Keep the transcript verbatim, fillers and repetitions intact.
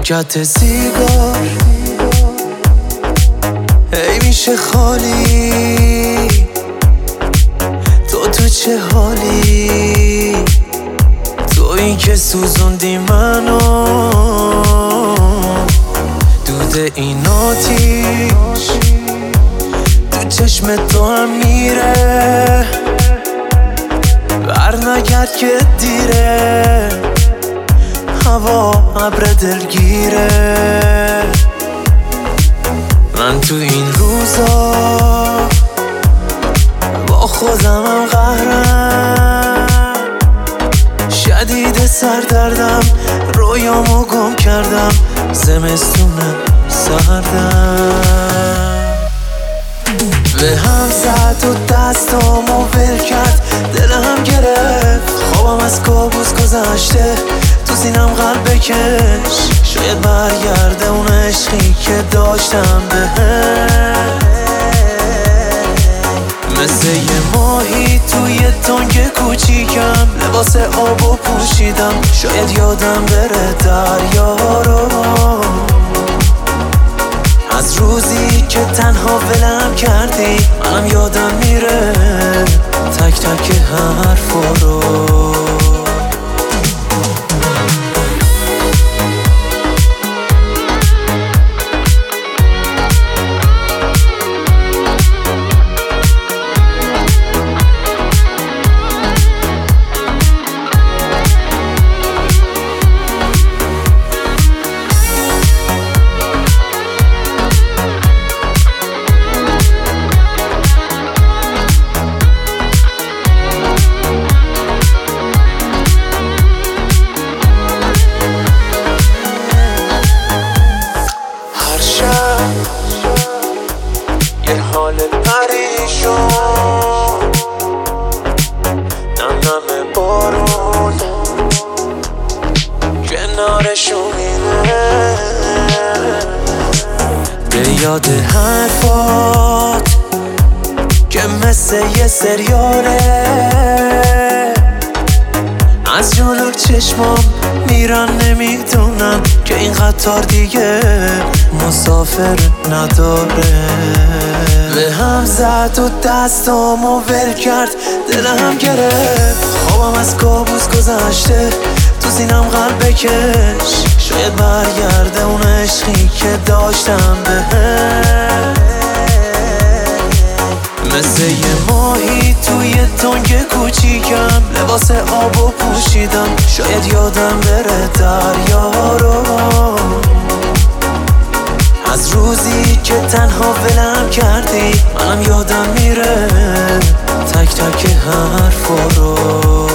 پاکت سیگار هی میشه خالی. تو تو چه حالی؟ تویی که سوزوندی منو. دود این آتیش تو چشم تو هم میره. بر نگرد که دیره، هوا ابر دلگیره. من تو این روزا با خودمم قهرم. شدید سردردم، رویامو گم کردم. زمستونم سردم به هم زد و دستامو ول کرد. دلم گرفت خوابم از کابوس گذشته. تو سینم قلب بکش، شاید برگرده اون عشقی که داشتم بهت. مثل یه ماهی توی تنگ کوچیکم، لباس آبو پوشیدم. شاید یادم بره دریا رو، از روزی که تنها ولم کردی. منم یادم میره تک تک حرفا رو. یه حال پریشون، نم نم بارون کنارشون میره. به یاد حرفات که مثل یه سریاله، از جلو چشمام میرن. نمیدونم که این قطار دیگه مسافر نداره. به هم زد و دستامو ول کرد. دلم گرفت خوابم از کابوس گذشته. تو سینم قلب بکش، شاید برگرده اون عشقی که داشتم بهت. مثل یه ماهی توی تنگ کوچیکم، لباس آبو پوشیدم. شاید یادم بره دریا رو، از روزی که تنها ولم کردی. منم یادم میره تک تک حرفا رو.